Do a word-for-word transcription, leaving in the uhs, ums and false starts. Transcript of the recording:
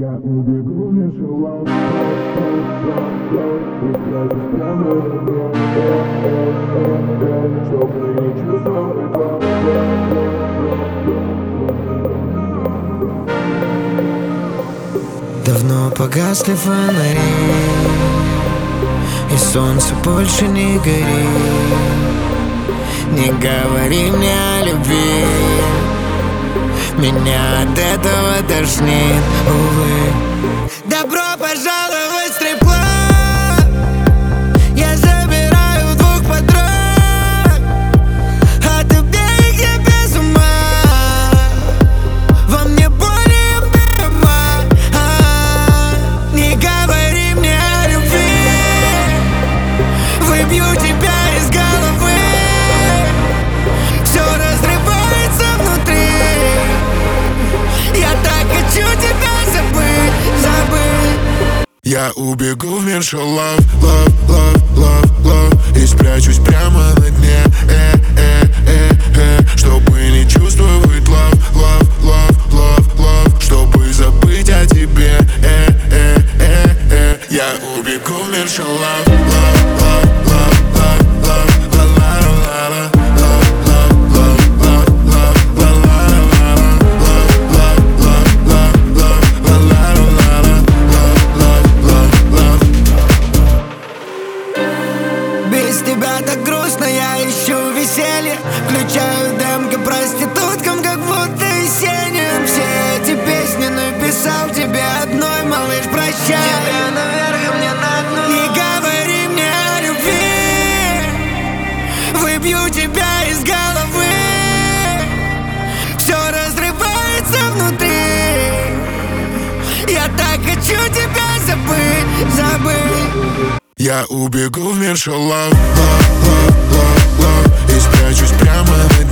Я убегу в мир шелом, и спрячусь прямо в рот, чтобы не чувствовать вас. Давно погасли фонари, и солнце больше не горит. Не говори мне о любви, меня от этого тошнит, увы. Добро пожаловать в стрип-клуб. Я забираю двух подруг, от обеих я без ума. Во мне более дыма. Не говори мне о любви, выбью тебя из головы. Все разрывается внутри. Я так хочу тебя забыть, забыть. Я убегу в мир шалав, лав, лав, лав, лав, и спрячусь прямо на дне, э, э, э, э, чтобы не чувствовать лав, лав, лав, лав, лав, чтобы забыть о тебе, э, э, э, э. Я убегу в мир шалав, лав, лав, лав, лав, лав, ла, ла, ла, ла, без тебя так грустно, я ищу веселье. Включаю демки проституткам, как будто весенним. Все эти песни написал тебе одной, малыш, прощай. Тебя наверх, мне на дно. Не говори мне о любви, выбью тебя из головы. Все разрывается внутри. Я так хочу тебя забыть, забыть. Я убегу в мир шалав, лав, лав, лав, лав, и спрячусь прямо на дне.